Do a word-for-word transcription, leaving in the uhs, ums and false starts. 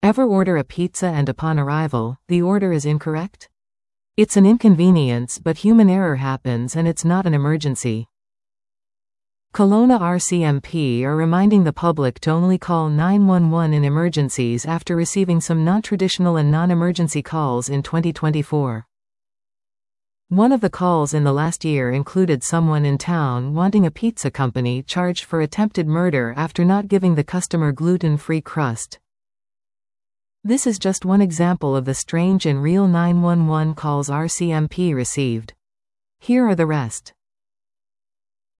Ever order a pizza and upon arrival, the order is incorrect? It's an inconvenience, but human error happens and it's not an emergency. Kelowna R C M P are reminding the public to only call nine one one in emergencies after receiving some non-traditional and non-emergency calls in twenty twenty-four. One of the calls in the last year included someone in town wanting a pizza company charged for attempted murder after not giving the customer gluten-free crust. This is just one example of the strange and real nine one one calls R C M P received. Here are the rest.